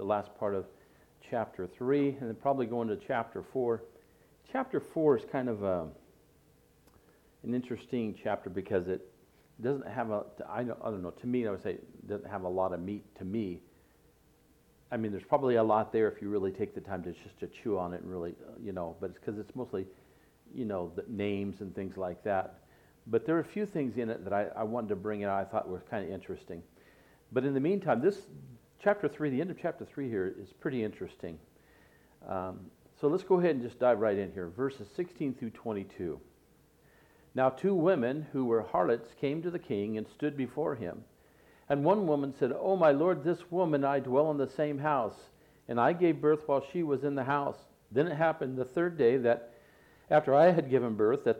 last part of chapter 3, and then probably go into chapter 4. Chapter 4 is kind of an interesting chapter because it doesn't have I don't know, to me, I would say it doesn't have a lot of meat to me. I mean, there's probably a lot there if you really take the time to just to chew on it and really, but it's because it's mostly, the names and things like that. But there are a few things in it that I wanted to bring out I thought were kind of interesting. But in the meantime, this chapter 3, the end of chapter 3 here is pretty interesting. So let's go ahead and just dive right in here. Verses 16 through 22. Now 2 women who were harlots came to the king and stood before him. And one woman said, "Oh, my lord, this woman I dwell in the same house, and I gave birth while she was in the house. Then it happened the 3rd day that after I had given birth that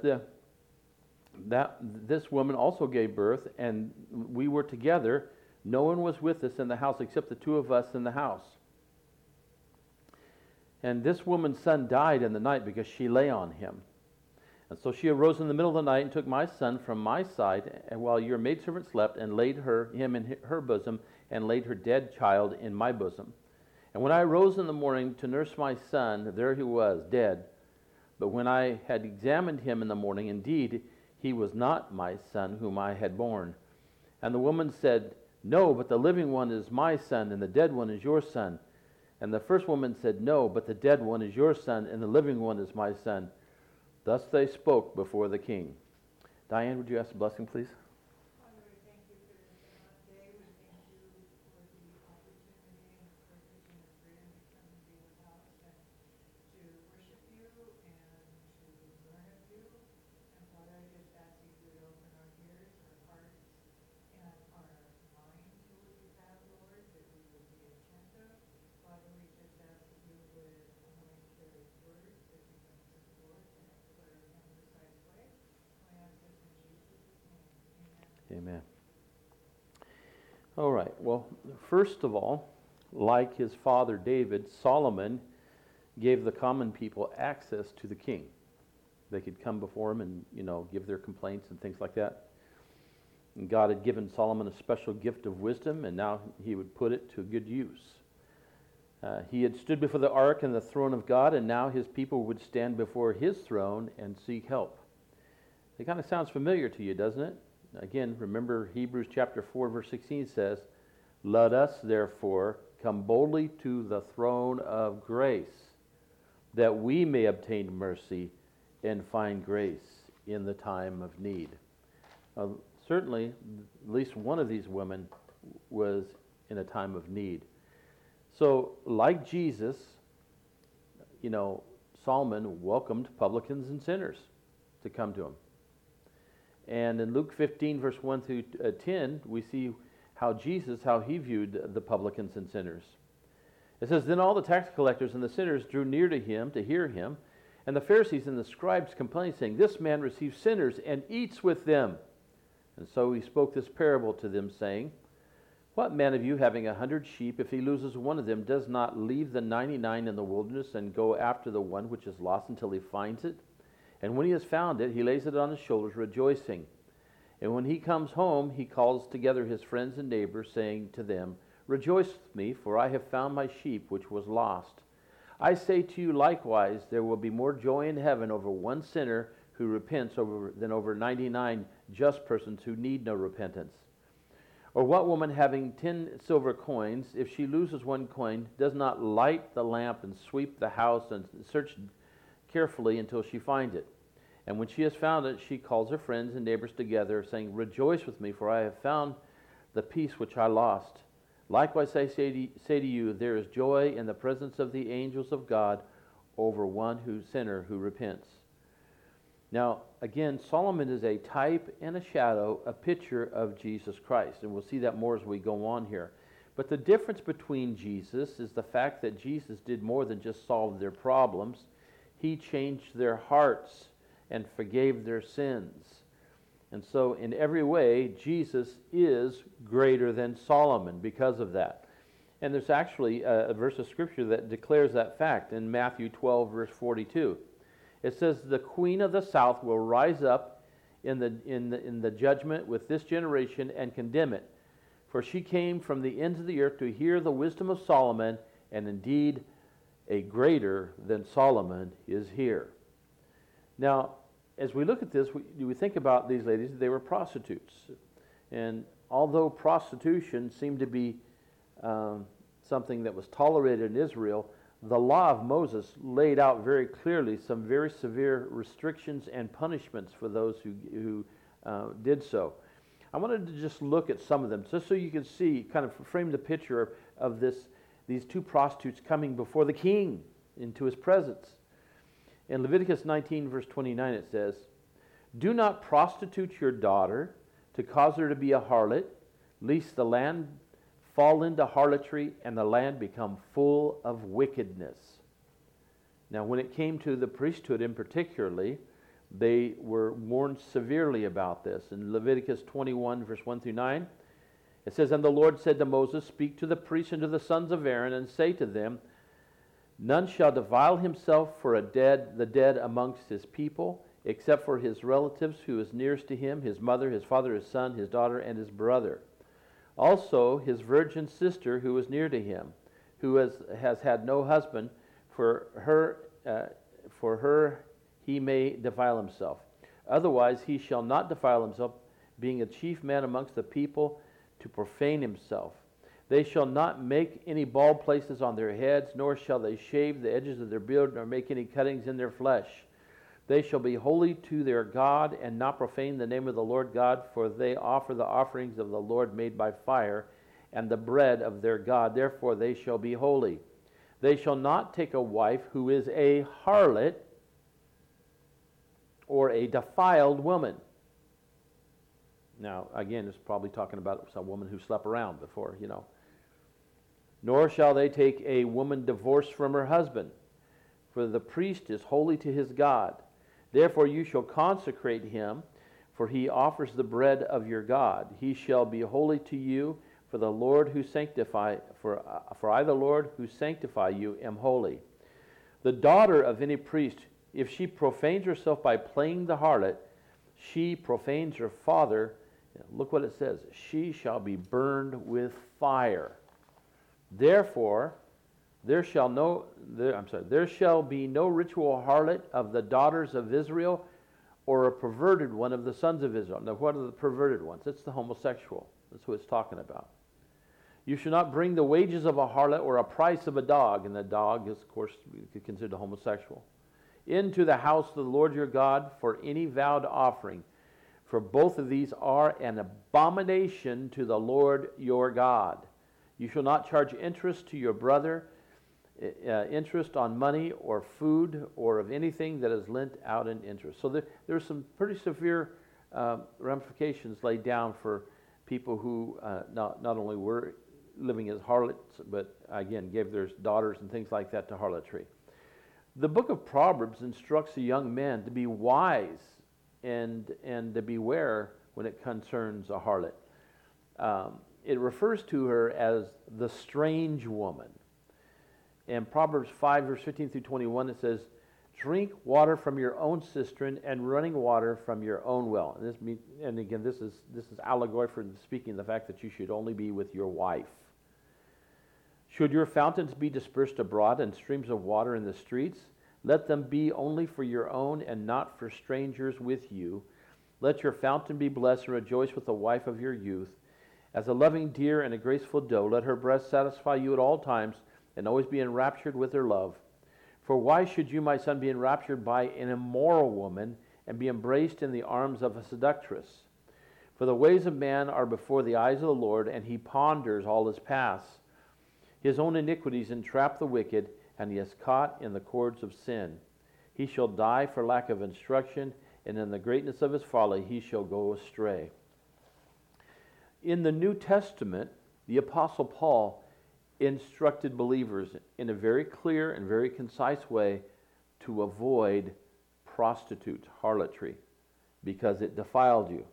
this woman also gave birth, and we were together. No one was with us in the house except the 2 of us in the house. And this woman's son died in the night because she lay on him. And so she arose in the middle of the night and took my son from my side, and while your maidservant slept, and laid him in her bosom, and laid her dead child in my bosom. And when I arose in the morning to nurse my son, there he was, dead. But when I had examined him in the morning, indeed, he was not my son whom I had born. And the woman said, No, but the living one is my son, and the dead one is your son. And the first woman said, No, but the dead one is your son, and the living one is my son. Thus they spoke before the king." Diane, would you ask a blessing, please? Father, we thank you for this day. We thank you for the opportunity and privilege and the freedom to come and be with us and to worship you and to learn of you. And Father, I just ask you to open our ears, our hearts, and our minds to what you have, Lord, that we would be attentive. Father, we just ask that you would anoint Carrie's words as she brings them forth in a clear and precise way. I ask this in Jesus' name. Amen. Amen. All right. Well, first of all, like his father David, Solomon gave the common people access to the king. They could come before him and, give their complaints and things like that. And God had given Solomon a special gift of wisdom, and now he would put it to good use. He had stood before the ark and the throne of God, and now his people would stand before his throne and seek help. It kind of sounds familiar to you, doesn't it? Again, remember Hebrews chapter 4, verse 16 says, "Let us, therefore, come boldly to the throne of grace, that we may obtain mercy and find grace in the time of need." Certainly, at least one of these women was in a time of need. So, like Jesus, Solomon welcomed publicans and sinners to come to him. And in Luke 15, verse 1 through 10, we see how he viewed the publicans and sinners. It says, "Then all the tax collectors and the sinners drew near to him to hear him, and the Pharisees and the scribes complained, saying, 'This man receives sinners and eats with them.' And so he spoke this parable to them, saying, 'What man of you, having 100 sheep, if he loses one of them, does not leave the 99 in the wilderness and go after the one which is lost until he finds it? And when he has found it, he lays it on his shoulders, rejoicing. And when he comes home, he calls together his friends and neighbors, saying to them, Rejoice with me, for I have found my sheep which was lost. I say to you likewise, there will be more joy in heaven over one sinner who repents than over 99 just persons who need no repentance. Or what woman having 10 silver coins, if she loses one coin, does not light the lamp and sweep the house and search carefully until she finds it? And when she has found it, she calls her friends and neighbors together, saying, Rejoice with me, for I have found the piece which I lost. Likewise I say to you, there is joy in the presence of the angels of God over one sinner who repents." Now, again, Solomon is a type and a shadow, a picture of Jesus Christ. And we'll see that more as we go on here. But the difference between Jesus is the fact that Jesus did more than just solve their problems. He changed their hearts and forgave their sins. And so in every way, Jesus is greater than Solomon because of that. And there's actually a verse of Scripture that declares that fact in Matthew 12, verse 42. It says, "The queen of the south will rise up in the judgment with this generation and condemn it. For she came from the ends of the earth to hear the wisdom of Solomon, and indeed a greater than Solomon is here. Now, as we look at this, we think about these ladies, they were prostitutes. And although prostitution seemed to be something that was tolerated in Israel, the law of Moses laid out very clearly some very severe restrictions and punishments for those who did so. I wanted to just look at some of them, just so you can see, kind of frame the picture of these two prostitutes coming before the king into his presence. In Leviticus 19, verse 29, it says, "Do not prostitute your daughter to cause her to be a harlot, lest the land fall into harlotry and the land become full of wickedness." Now, when it came to the priesthood in particularly, they were warned severely about this. In Leviticus 21, verse 1 through 9, it says, "And the Lord said to Moses, Speak to the priests and to the sons of Aaron, and say to them, None shall defile himself for the dead amongst his people, except for his relatives who is nearest to him, his mother, his father, his son, his daughter, and his brother. Also his virgin sister who is near to him, who has had no husband, for her he may defile himself. Otherwise he shall not defile himself, being a chief man amongst the people, to profane himself. They shall not make any bald places on their heads, nor shall they shave the edges of their beard, nor make any cuttings in their flesh. They shall be holy to their God, and not profane the name of the Lord God, for they offer the offerings of the Lord made by fire, and the bread of their God. Therefore they shall be holy. They shall not take a wife who is a harlot, or a defiled woman." Now, again, it's probably talking about some woman who slept around before, "Nor shall they take a woman divorced from her husband, for the priest is holy to his God. Therefore you shall consecrate him, for he offers the bread of your God. He shall be holy to you, for the Lord who sanctify, for I, the Lord who sanctify you, am holy. The daughter of any priest, if she profanes herself by playing the harlot, she profanes her father." Look what it says, "She shall be burned with fire. Therefore, there shall be no ritual harlot of the daughters of Israel, or a perverted one of the sons of Israel." Now, what are the perverted ones? It's the homosexual. That's what it's talking about. "You shall not bring the wages of a harlot, or a price of a dog," and the dog is, of course, we could consider homosexual, "into the house of the Lord your God for any vowed offering. For both of these are an abomination to the Lord your God. You shall not charge interest to your brother, interest on money or food or of anything that is lent out in interest." So there's some pretty severe ramifications laid down for people who not only were living as harlots, but again gave their daughters and things like that to harlotry. The book of Proverbs instructs a young man to be wise and to beware when it concerns a harlot. It refers to her as the strange woman. In Proverbs 5, verse 15 through 21, it says, "Drink water from your own cistern, and running water from your own well." And again, this is allegory for speaking of the fact that you should only be with your wife. "Should your fountains be dispersed abroad, and streams of water in the streets, let them be only for your own, and not for strangers with you. Let your fountain be blessed, and rejoice with the wife of your youth. As a loving deer and a graceful doe, let her breast satisfy you at all times, and always be enraptured with her love. For why should you, my son, be enraptured by an immoral woman, and be embraced in the arms of a seductress? For the ways of man are before the eyes of the Lord, and he ponders all his paths. His own iniquities entrap the wicked, and he is caught in the cords of sin. He shall die for lack of instruction, and in the greatness of his folly he shall go astray." In the New Testament, the Apostle Paul instructed believers in a very clear and very concise way to avoid prostitute, harlotry, because it defiled you.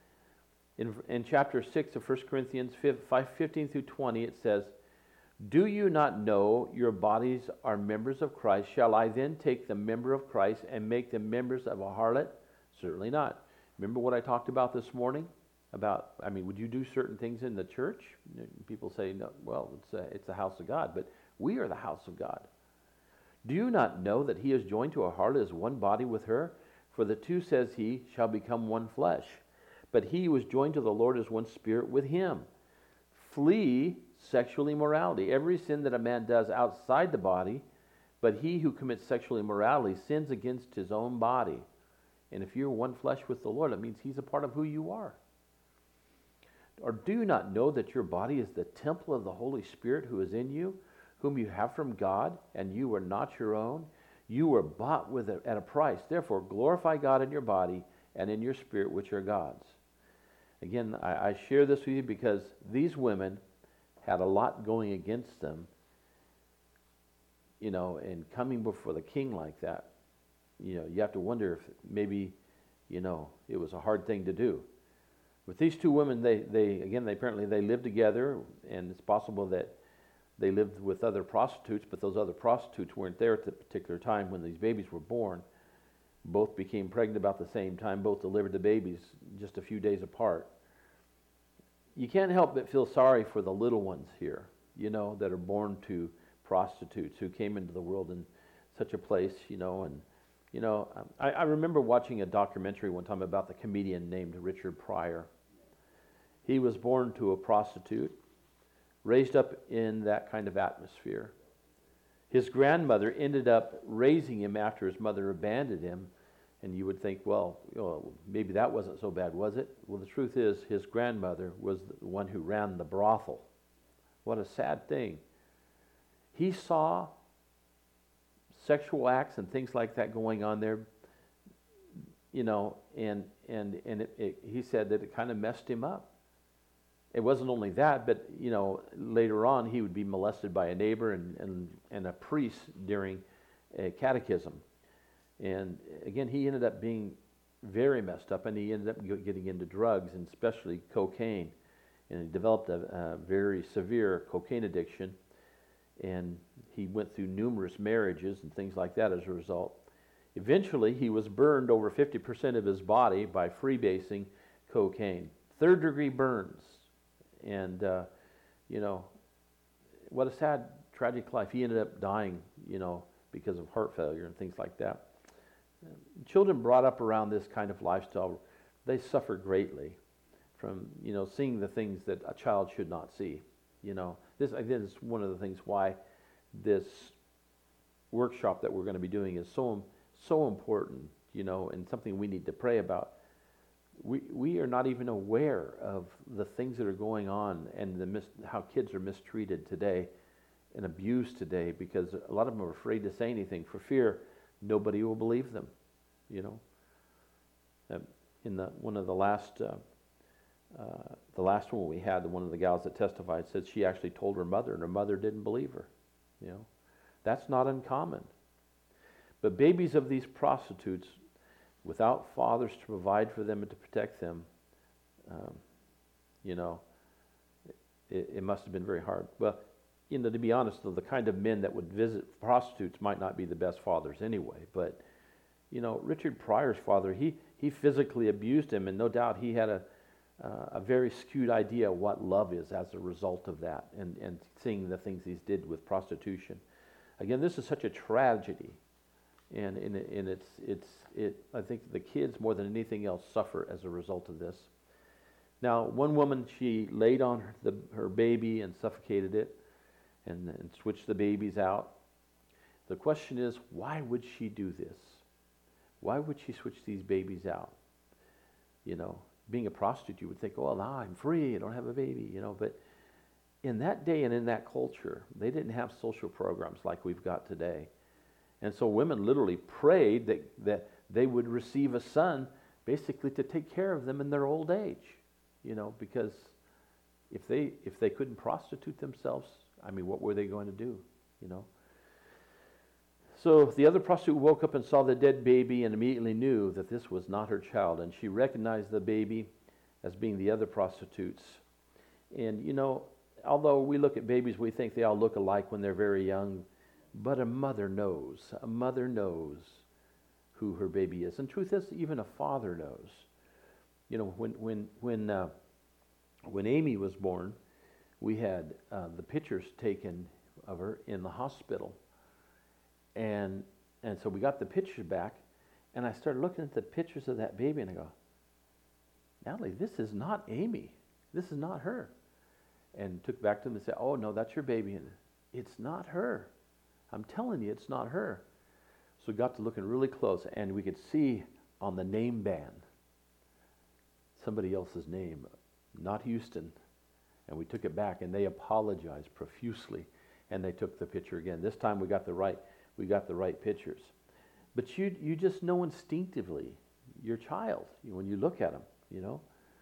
In chapter 6 of 1 Corinthians 5:15 through 20, it says, "Do you not know your bodies are members of Christ? Shall I then take the member of Christ and make them members of a harlot? Certainly not." Remember what I talked about this morning? Would you do certain things in the church? People say, no, well, it's the house of God, but We are the house of God. Do you not know that he is joined to a harlot as one body with her? For the two, says he, shall become one flesh. But he who is joined to the Lord is one spirit with him. Flee sexual immorality. Every sin that a man does outside the body, but he who commits sexual immorality sins against his own body. And if you're one flesh with the Lord, it means he's a part of who you are. Or do you not know that your body is the temple of the Holy Spirit who is in you, whom you have from God, and you are not your own? You were bought at a price. Therefore, glorify God in your body and in your spirit, which are God's. Again, I share this with you because these women had a lot going against them, and coming before the king like that, you have to wonder if maybe, it was a hard thing to do. With these two women, they apparently lived together, and it's possible that they lived with other prostitutes, but those other prostitutes weren't there at the particular time when these babies were born. Both became pregnant about the same time, both delivered the babies just a few days apart. You can't help but feel sorry for the little ones here, that are born to prostitutes who came into the world in such a place, I remember watching a documentary one time about the comedian named Richard Pryor. He was born to a prostitute, raised up in that kind of atmosphere. His grandmother ended up raising him after his mother abandoned him, and you would think, well, maybe that wasn't so bad, was it? Well, the truth is, his grandmother was the one who ran the brothel. What a sad thing. He saw sexual acts and things like that going on there, and he said that it kind of messed him up. It wasn't only that, but later on he would be molested by a neighbor and a priest during a catechism, and again he ended up being very messed up, and he ended up getting into drugs, and especially cocaine, and he developed a very severe cocaine addiction, and he went through numerous marriages and things like that as a result. Eventually he was burned over 50% of his body by freebasing cocaine, third-degree burns. And, what a sad, tragic life. He ended up dying, because of heart failure and things like that. Children brought up around this kind of lifestyle, they suffer greatly from, seeing the things that a child should not see. This is one of the things why this workshop that we're going to be doing is so important, and something we need to pray about. We are not even aware of the things that are going on and how kids are mistreated today and abused today, because a lot of them are afraid to say anything for fear nobody will believe them. In one of the last one we had, one of the gals that testified said she actually told her mother, and her mother didn't believe her. That's not uncommon. But babies of these prostitutes, without fathers to provide for them and to protect them, it must have been very hard. Well, to be honest, though, the kind of men that would visit prostitutes might not be the best fathers anyway. But, Richard Pryor's father, he physically abused him, and no doubt he had a very skewed idea of what love is as a result of that, and seeing the things he did with prostitution. Again, this is such a tragedy. And I think the kids more than anything else suffer as a result of this. Now, one woman, she laid on her baby and suffocated it, and switched the babies out. The question is, why would she do this? Why would she switch these babies out? Being a prostitute, you would think, oh, now I'm free, I don't have a baby, But in that day and in that culture, they didn't have social programs like we've got today. And so women literally prayed that they would receive a son basically to take care of them in their old age, because if they couldn't prostitute themselves, what were they going to do, So the other prostitute woke up and saw the dead baby and immediately knew that this was not her child, and she recognized the baby as being the other prostitute's. And, although we look at babies, we think they all look alike when they're very young, but a mother knows who her baby is. And truth is, even a father knows. When Amy was born, we had the pictures taken of her in the hospital. And so we got the pictures back, and I started looking at the pictures of that baby, and I go, Natalie, this is not Amy. This is not her. And took back to them and said, oh, no, that's your baby. And it's not her. I'm telling you, it's not her. So we got to looking really close, and we could see on the name band somebody else's name, not Houston. And we took it back, and they apologized profusely, and they took the picture again. This time we got the right pictures. But you just know instinctively your child when you look at them, you know.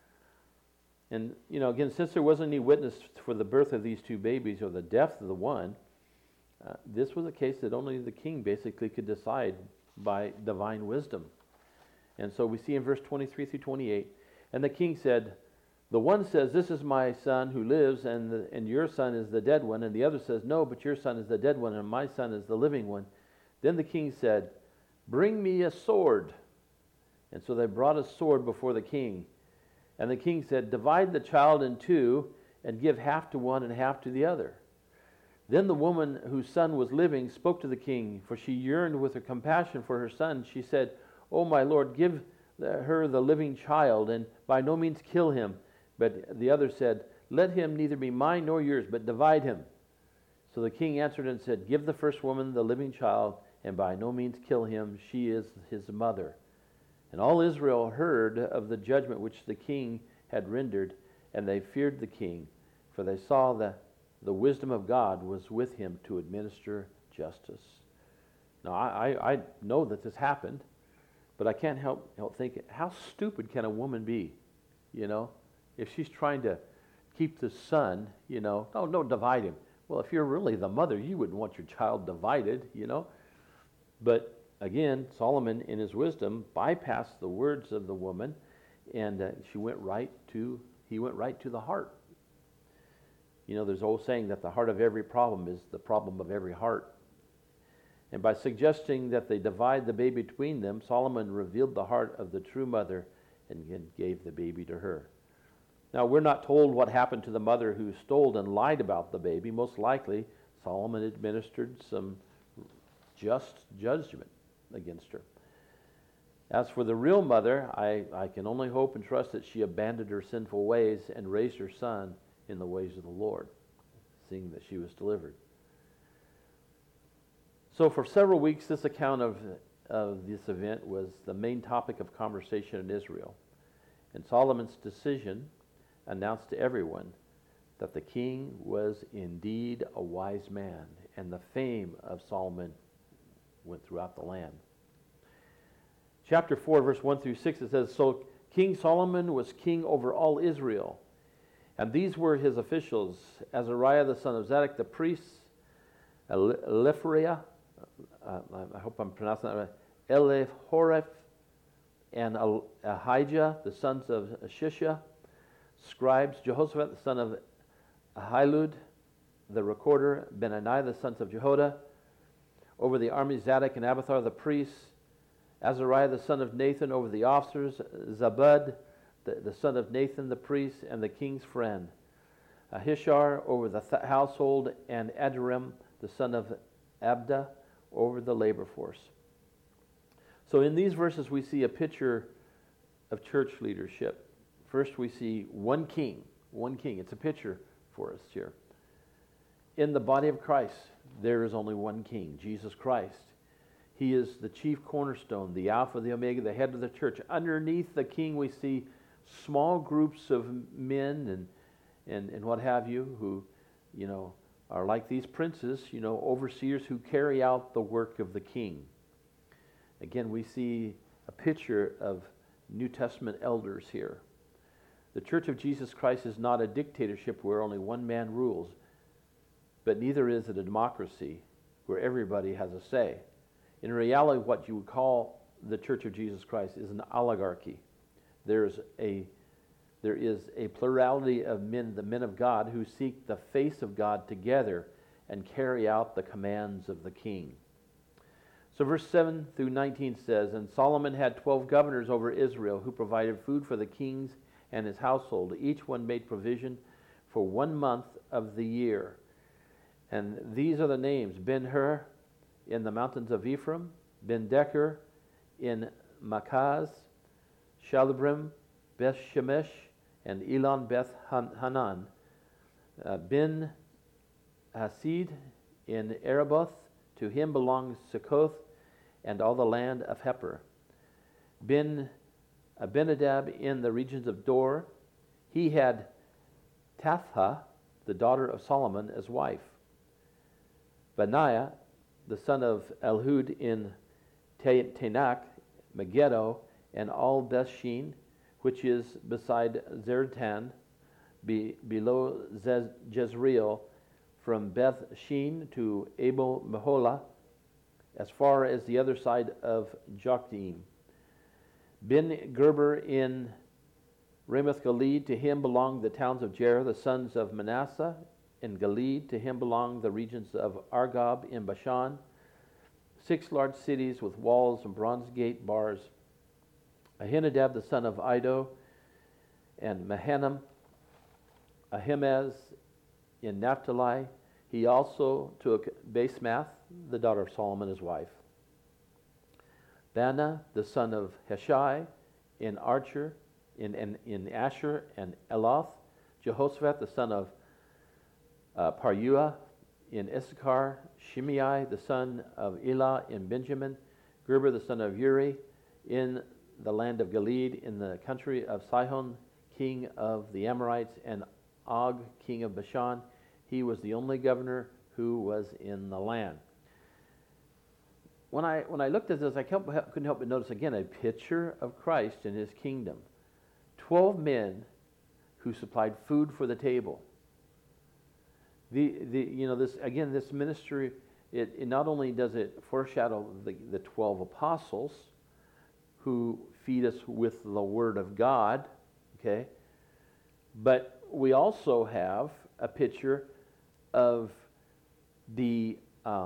And, you know, again, since there wasn't any witness for the birth of these two babies or the death of the one, this was a case that only the king basically could decide by divine wisdom. And so we see in verse 23 through 28, and the king said, the one says, this is my son who lives, and your son is the dead one. And the other says, no, but your son is the dead one, and my son is the living one. Then the king said, bring me a sword. And so they brought a sword before the king. And the king said, divide the child in two, and give half to one and half to the other. Then the woman whose son was living spoke to the king, for she yearned with her compassion for her son. She said, O my lord, give her the living child, and by no means kill him. But the other said, let him neither be mine nor yours, but divide him. So the king answered and said, give the first woman the living child, and by no means kill him. She is his mother. And all Israel heard of the judgment which the king had rendered, and they feared the king, for they saw that the wisdom of God was with him to administer justice. Now, I know that this happened, but I can't help thinking, how stupid can a woman be, you know? If she's trying to keep the son, you know, don't divide him. Well, if you're really the mother, you wouldn't want your child divided, you know? But again, Solomon, in his wisdom, bypassed the words of the woman, and he went right to the heart. You know, there's an old saying that the heart of every problem is the problem of every heart. And by suggesting that they divide the baby between them, Solomon revealed the heart of the true mother and gave the baby to her. Now, we're not told what happened to the mother who stole and lied about the baby. Most likely, Solomon administered some just judgment against her. As for the real mother, I can only hope and trust that she abandoned her sinful ways and raised her son in the ways of the Lord, seeing that she was delivered. So for several weeks, this account of this event was the main topic of conversation in Israel. And Solomon's decision announced to everyone that the king was indeed a wise man, and the fame of Solomon went throughout the land. Chapter 4, verse 1 through 6, it says, so King Solomon was king over all Israel, and these were his officials: Azariah the son of Zadok the priest, Eliphariah, I hope I'm pronouncing that right, Elihoreph, and Ahijah the sons of Shisha, scribes, Jehoshaphat the son of Ahilud, the recorder, Benaniah the sons of Jehoiada, over the army Zadok and Abiathar the priests, Azariah the son of Nathan over the officers, Zabud the son of Nathan the priest and the king's friend, Ahishar over the household, and Adoram the son of Abda over the labor force. So in these verses we see a picture of church leadership. First we see one king. It's a picture for us here. In the body of Christ, there is only one king, Jesus Christ. He is the chief cornerstone, the Alpha, the Omega, the head of the church. Underneath the king we see small groups of men and what have you, who, you know, are like these princes, you know, overseers who carry out the work of the king. Again, we see a picture of New Testament elders here. The Church of Jesus Christ is not a dictatorship where only one man rules, but neither is it a democracy where everybody has a say. In reality, what you would call the Church of Jesus Christ is an oligarchy. There is a plurality of men, the men of God, who seek the face of God together and carry out the commands of the king. So verse 7 through 19 says, and Solomon had 12 governors over Israel who provided food for the kings and his household. Each one made provision for 1 month of the year. And these are the names: Ben-Hur in the mountains of Ephraim, Ben-Decker in Makaz, Shalabrim, Beth-Shemesh, and Elon Beth-Hanan, Ben-Hasid in Areboth. To him belongs Succoth and all the land of Hepher. Abinadab in the regions of Dor. He had Taphah, the daughter of Solomon, as wife. Benaiah, the son of Elhud in Tanakh, Megiddo, and all Bethshean, which is beside Zertan, below Jezreel, from Beth Shean to Abel Meholah, as far as the other side of Jokdeam. Ben Gerber in Ramoth Gilead. To him belonged the towns of Jerah, the sons of Manasseh in Gilead. To him belonged the regions of Argob in Bashan, 6 large cities with walls and bronze gate bars. Ahinadab, the son of Iddo, and Mahanaim, Ahimaaz in Naphtali. He also took Basemath, the daughter of Solomon, his wife. Bana, the son of Heshai, in Archer, in Asher and Eloth. Jehoshaphat, the son of Paruah, in Issachar. Shimei, the son of Elah, in Benjamin. Gerber, the son of Uri, in the land of Gilead, in the country of Sihon, king of the Amorites, and Og, king of Bashan. He was the only governor who was in the land. When I looked at this, I couldn't help but notice again a picture of Christ and his kingdom. 12 men who supplied food for the table. This ministry, it not only does it foreshadow the 12 apostles who feed us with the Word of God, okay, but we also have a picture of the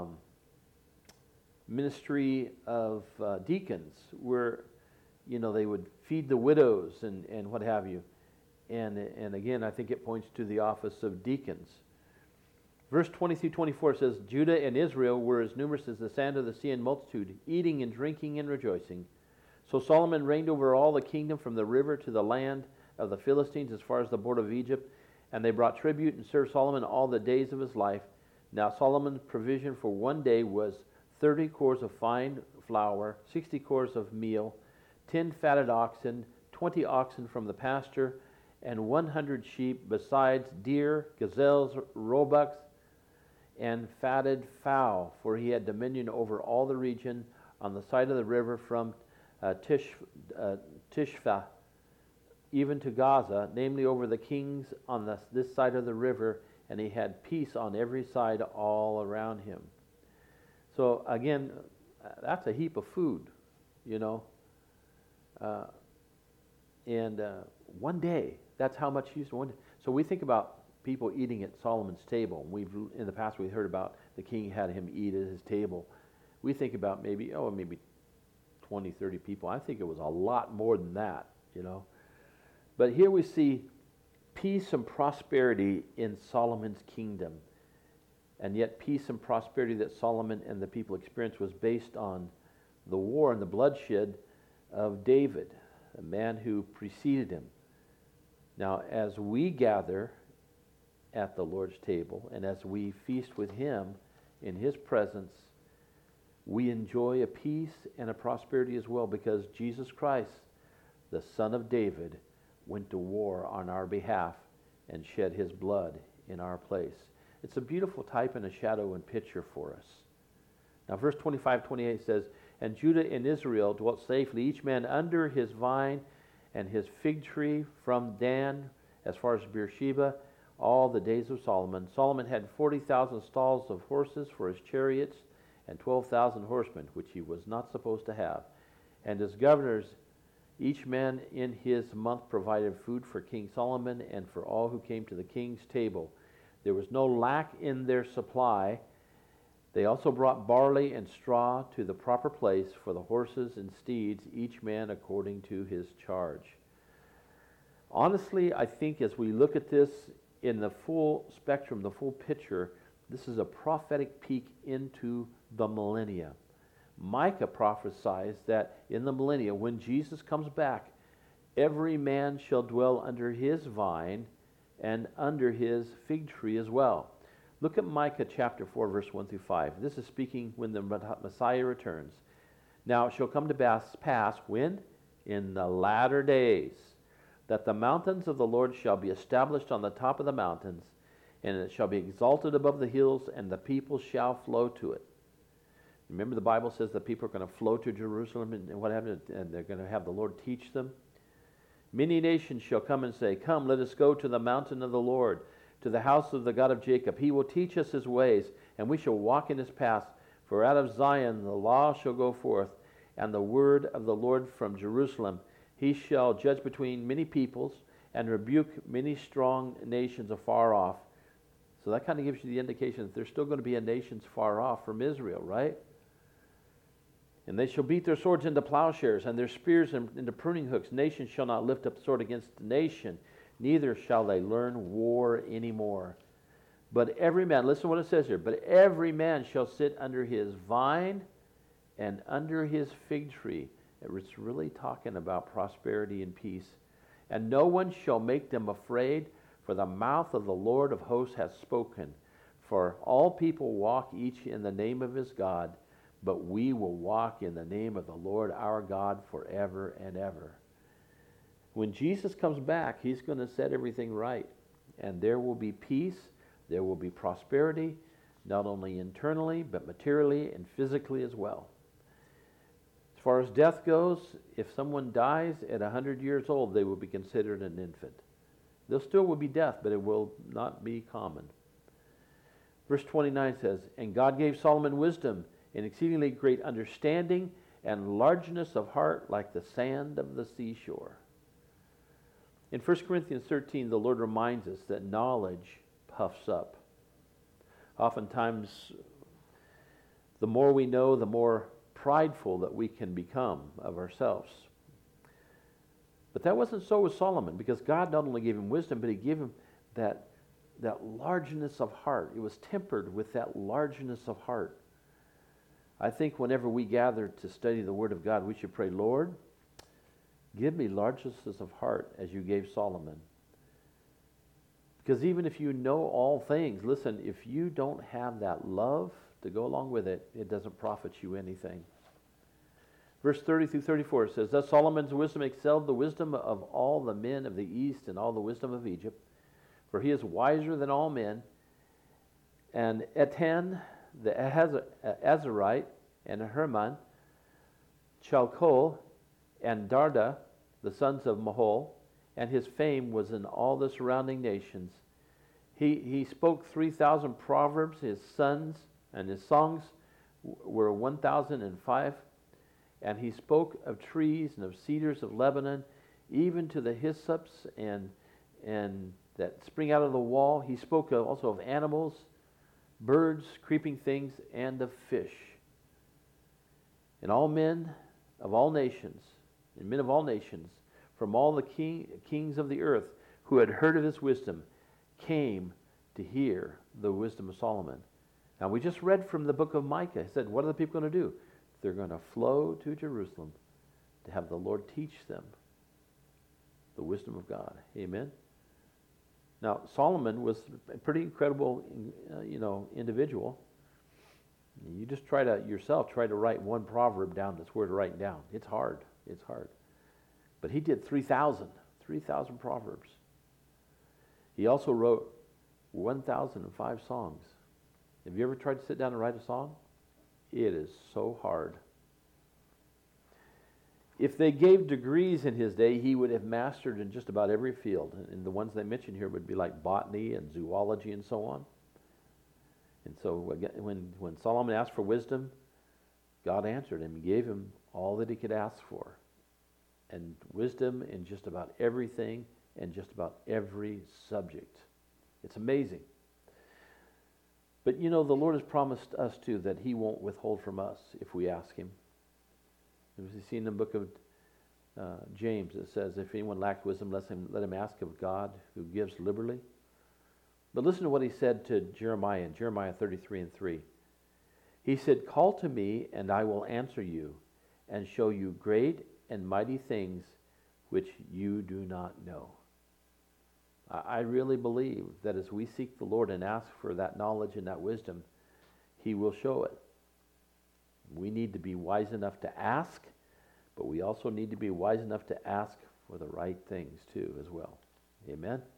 ministry of deacons, where they would feed the widows and what have you, and again I think it points to the office of deacons. Verse 20 through 24 says, Judah and Israel were as numerous as the sand of the sea in multitude, eating and drinking and rejoicing. So Solomon reigned over all the kingdom from the river to the land of the Philistines as far as the border of Egypt, and they brought tribute and served Solomon all the days of his life. Now Solomon's provision for one day was 30 cores of fine flour, 60 cores of meal, 10 fatted oxen, 20 oxen from the pasture, and 100 sheep, besides deer, gazelles, roebucks, and fatted fowl, for he had dominion over all the region on the side of the river from Tishphah even to Gaza, namely over the kings on this side of the river, and he had peace on every side all around him. So again, that's a heap of food, and one day, that's how much he used to one day. So we think about people eating at Solomon's table. In the past we've heard about the king had him eat at his table. We think about maybe 20, 30 people. I think it was a lot more than that, But here we see peace and prosperity in Solomon's kingdom. And yet peace and prosperity that Solomon and the people experienced was based on the war and the bloodshed of David, a man who preceded him. Now, as we gather at the Lord's table and as we feast with him in his presence, we enjoy a peace and a prosperity as well, because Jesus Christ, the Son of David, went to war on our behalf and shed his blood in our place. It's a beautiful type and a shadow and picture for us. Now verse 25-28 says, And Judah and Israel dwelt safely, each man under his vine and his fig tree, from Dan as far as Beersheba, all the days of Solomon. Solomon had 40,000 stalls of horses for his chariots, and 12,000 horsemen, which he was not supposed to have. And his governors, each man in his month, provided food for King Solomon and for all who came to the king's table. There was no lack in their supply. They also brought barley and straw to the proper place for the horses and steeds, each man according to his charge. Honestly, I think as we look at this in the full spectrum, the full picture, This is a prophetic peek into the millennia. Micah prophesies that in the millennia, when Jesus comes back, every man shall dwell under his vine and under his fig tree as well. Look at Micah chapter 4, verse 1 through 5. This is speaking when the Messiah returns. Now it shall come to pass when? In the latter days, that the mountains of the Lord shall be established on the top of the mountains, and it shall be exalted above the hills, and the people shall flow to it. Remember, the Bible says that people are going to flow to Jerusalem, and what happened? And they're going to have the Lord teach them. Many nations shall come and say, Come, let us go to the mountain of the Lord, to the house of the God of Jacob. He will teach us his ways, and we shall walk in his paths. For out of Zion the law shall go forth, and the word of the Lord from Jerusalem. He shall judge between many peoples, and rebuke many strong nations afar off. So that kind of gives you the indication that there's still going to be a nations far off from Israel, right? And they shall beat their swords into plowshares, and their spears into pruning hooks. Nation shall not lift up sword against nation, neither shall they learn war anymore. But every man, listen to what it says here, but every man shall sit under his vine and under his fig tree. It's really talking about prosperity and peace. And no one shall make them afraid, for the mouth of the Lord of hosts has spoken. For all people walk each in the name of his God, but we will walk in the name of the Lord our God forever and ever. When Jesus comes back, he's going to set everything right. And there will be peace, there will be prosperity, not only internally, but materially and physically as well. As far as death goes, if someone dies at 100 years old, they will be considered an infant. There still will be death, but it will not be common. Verse 29 says, And God gave Solomon wisdom and exceedingly great understanding and largeness of heart like the sand of the seashore. In 1 Corinthians 13, the Lord reminds us that knowledge puffs up. Oftentimes, the more we know, the more prideful that we can become of ourselves. But that wasn't so with Solomon, because God not only gave him wisdom, but he gave him that largeness of heart. It was tempered with that largeness of heart. I think whenever we gather to study the Word of God, we should pray, Lord, give me largeness of heart as you gave Solomon. Because even if you know all things, listen, if you don't have that love to go along with it, it doesn't profit you anything. Verse 30 through 34 says, Thus Solomon's wisdom excelled the wisdom of all the men of the east and all the wisdom of Egypt, for he is wiser than all men. And Etan, the Azarite, and Herman, Chalcol, and Darda, the sons of Mahol, and his fame was in all the surrounding nations. He spoke 3,000 proverbs. His sons and his songs were 1,005. And he spoke of trees and of cedars of Lebanon, even to the hyssops and that spring out of the wall. He spoke also of animals, birds, creeping things, and of fish. And all men of all nations, and men of all nations, from all the kings of the earth who had heard of his wisdom, came to hear the wisdom of Solomon. Now we just read from the book of Micah. He said, what are the people going to do? They're going to flow to Jerusalem to have the Lord teach them the wisdom of God. Amen? Now, Solomon was a pretty incredible, individual. You just try to write one proverb down that's worth writing down. It's hard. It's hard. But he did 3,000 proverbs. He also wrote 1,005 songs. Have you ever tried to sit down and write a song? It is so hard. If they gave degrees in his day, he would have mastered in just about every field. And the ones they mention here would be like botany and zoology and so on. And so when Solomon asked for wisdom, God answered him and gave him all that he could ask for. And wisdom in just about everything and just about every subject. It's amazing. But the Lord has promised us too that he won't withhold from us if we ask him. As we see in the book of James, it says, if anyone lacks wisdom, let him ask of God, who gives liberally. But listen to what he said to Jeremiah in Jeremiah 33:3. He said, "Call to me, and I will answer you, and show you great and mighty things which you do not know." I really believe that as we seek the Lord and ask for that knowledge and that wisdom, he will show it. We need to be wise enough to ask, but we also need to be wise enough to ask for the right things too as well. Amen?